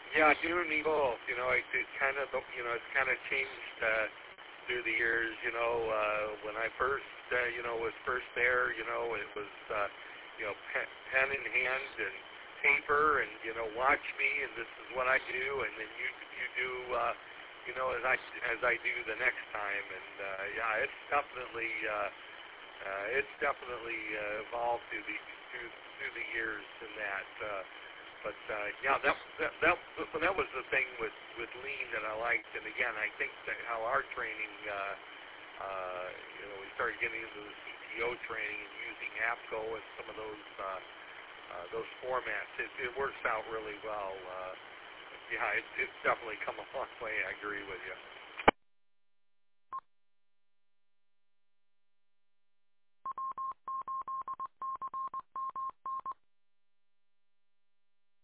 Yeah, doing me both. It's kind of it's kind of changed through the years. When I first was first there, it was pen in hand and paper, and watch me, and this is what I do, and then you do as I do the next time, and yeah, it's definitely evolved through the years in that. But yeah, that was the thing with lean that I liked. And again, I think that how our training, we started getting into the CTO training and using APCO and some of those formats. It works out really well. Yeah, it's definitely come a long way. I agree with you.